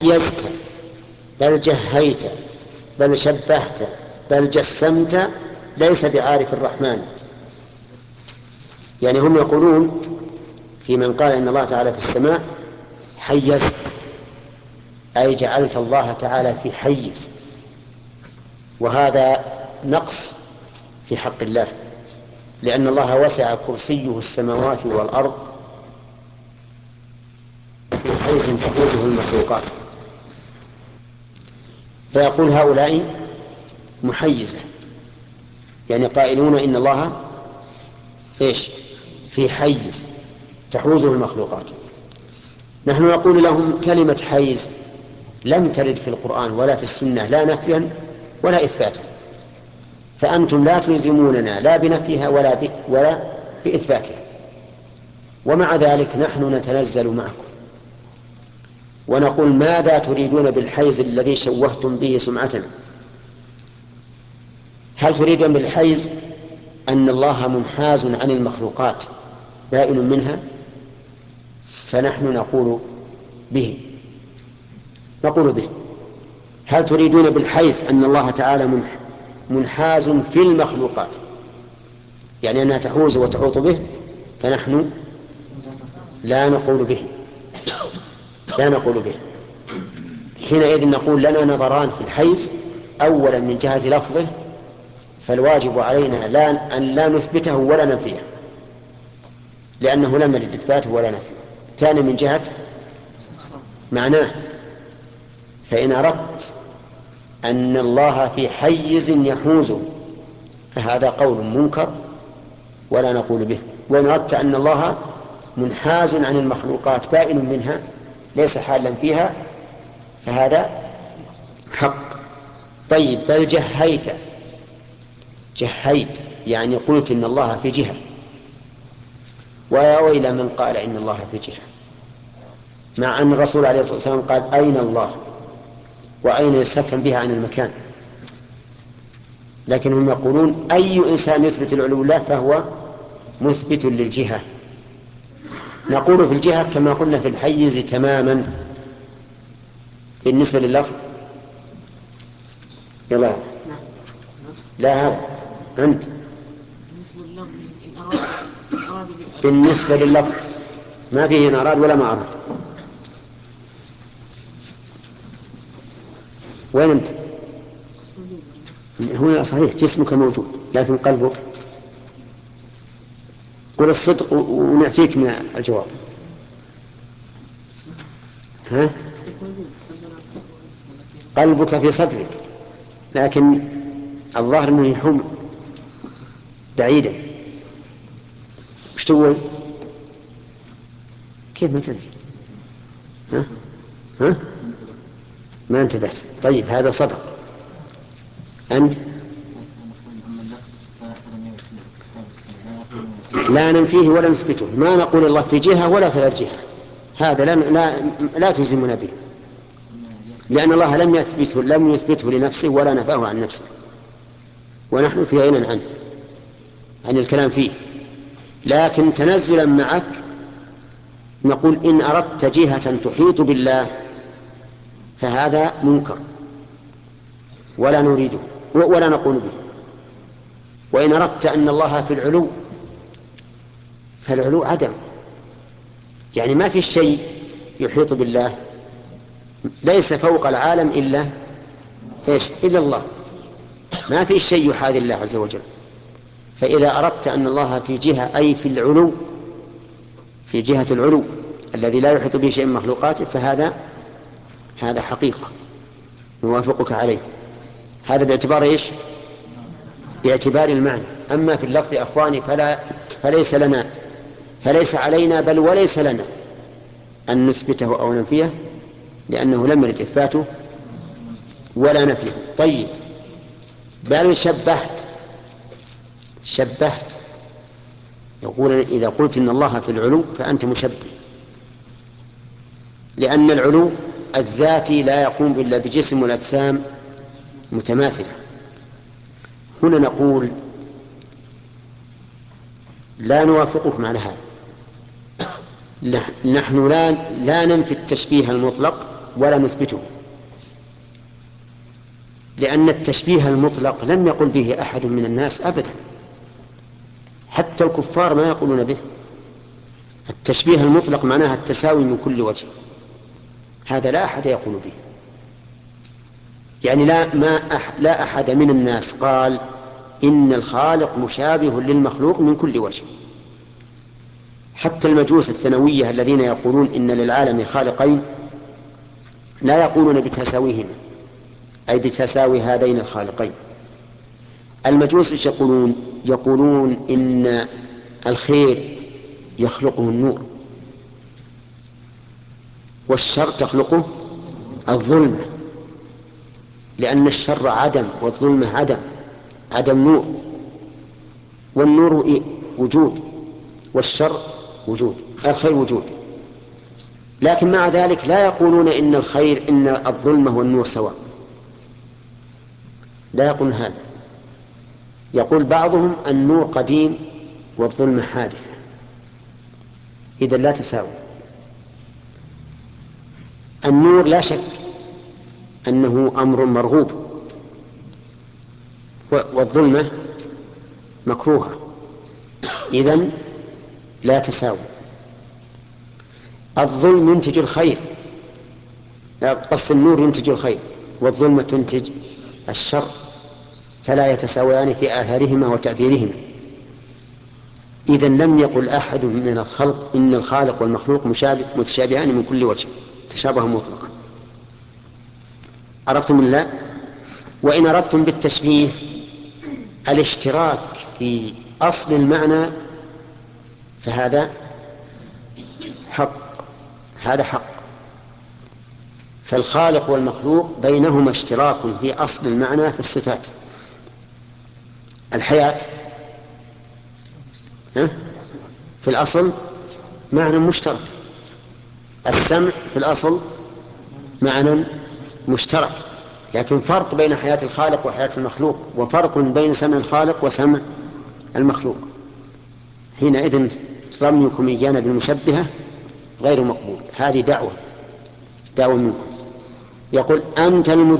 حيزت بل جهيت بل شبهت بل جسمت ليس بعارف الرحمن. يعني هم يقولون في من قال إن الله تعالى في السماء حيزت، أي جعلت الله تعالى في حيز، وهذا نقص في حق الله، لأن الله وسع كرسيه السماوات والأرض في حيز تحوزه المخلوقات. فيقول هؤلاء محيزة، يعني قائلون إن الله في حيز تحوزه المخلوقات. نحن نقول لهم كلمة حيز لم ترد في القرآن ولا في السنة، لا نفيا ولا إثباتا، فأنتم لا تلزموننا لا بنفيها ولا بإثباتها، ومع ذلك نحن نتنزل معكم ونقول ماذا تريدون بالحيز الذي شوهتم به سمعتنا؟ هل تريدون بالحيز أن الله منحاز عن المخلوقات بائن منها؟ فنحن نقول به. هل تريدون بالحيز أن الله تعالى منحاز في المخلوقات، يعني أنها تحوز وتحوط به؟ فنحن لا نقول به. حينئذ نقول لنا نظران في الحيز: أولا من جهة لفظه، فالواجب علينا أن لا نثبته ولا ننفيه، لأنه لم يرد إثباته ولا نفيه. ثانيا من جهة معناه، فإن أردت أن الله في حيز يحوزه فهذا قول منكر ولا نقول به، وإن أردت أن الله منحاز عن المخلوقات بائن منها ليس حالا فيها فهذا حق. طيب، بل جهيت يعني قلت إن الله في جهة، ويا ويل من قال إن الله في جهة، مع أن الرسول عليه الصلاة والسلام قال أين الله، وأين يستفهم بها عن المكان، لكنهم يقولون أي إنسان يثبت العلو الله فهو مثبت للجهة. نقول في الجهة كما قلنا في الحيز تماما. بالنسبة لللفظ يلا لا، هذا أنت بالنسبة لللفظ ما فيه إن أراد ولا ما أراد. وين أنت؟ هو صحيح جسمك موجود لكن قلبك، قل الصدق ونعفيك من الجواب. ها؟ قلبك في صدرك لكن الظاهر أنه يحوم بعيدا. وش تقول؟ كيف ما تدري؟ ها؟ ما انتبهت. طيب هذا صدق. أنت لا ننفيه ولا نثبته، ما نقول الله في جهة ولا في غير جهة، هذا لا تلزمنا به، لأن الله لم يثبته لنفسه ولا نفاه عن نفسه، ونحن في غنى عنه عن الكلام فيه. لكن تنزلا معك نقول إن أردت جهة تحيط بالله فهذا منكر ولا نريده ولا نقول به. وإن أردت أن الله في العلو فالعلو عدم، يعني ما في شيء يحيط بالله، ليس فوق العالم إلا الله، ما في شيء يحاذي الله عز وجل. فإذا أردت أن الله في جهة أي في العلو، في جهة العلو الذي لا يحيط به شيء من مخلوقاته، هذا حقيقة نوافقك عليه. هذا باعتبار باعتبار المعنى. أما في اللفظ أخواني فليس علينا بل وليس لنا أن نثبته أو ننفيه، لأنه لم يرد إثباته ولا نفيه. طيب، بل شبهت يقول إذا قلت إن الله في العلو فأنت مشبه، لأن العلو الذاتي لا يقوم إلا بجسم والأجسام متماثلة. هنا نقول لا نوافقكم على هذا. نحن لا ننفي التشبيه المطلق، ولا نثبته، لأن التشبيه المطلق لم يقل به أحد من الناس أبدا، حتى الكفار ما يقولون به. التشبيه المطلق معناها التساوي من كل وجه، هذا لا أحد يقول به. يعني لا أحد من الناس قال إن الخالق مشابه للمخلوق من كل وجه. حتى المجوس الثانوية الذين يقولون إن للعالم خالقين لا يقولون بتساويهما، أي بتساوي هذين الخالقين. المجوس ايش يقولون؟ يقولون إن الخير يخلقه النور، والشر تخلقه الظلمة، لأن الشر عدم والظلمة عدم نور، والنور وجود والشر وجود، الخير وجود. لكن مع ذلك لا يقولون إن الخير إن الظلمة والنور سواء، لا يقولون هذا. يقول بعضهم النور قديم والظلمة حادثة، إذا لا تساوي. النور لا شك أنه أمر مرغوب، والظلمة مكروهة، إذن لا تساوي. الظلم ينتج الخير، قص النور ينتج الخير، والظلمة تنتج الشر، فلا يتساويان في آثارهما وتأثيرهما. إذن لم يقل أحد من الخلق إن الخالق والمخلوق متشابهان من كل وجه، تشابه مطلقا. عرفتم الله؟ وإن أردتم بالتشبيه الاشتراك في أصل المعنى فهذا حق، هذا حق. فالخالق والمخلوق بينهما اشتراك في أصل المعنى في الصفات. الحياة في الأصل معنى مشترك، السمع في الأصل معنى مشترك، لكن فرق بين حياة الخالق وحياة المخلوق، وفرق بين سمع الخالق وسمع المخلوق. حينئذ رميكم إيانا بالمشبهة غير مقبول، هذه دعوة منكم. يقول أنت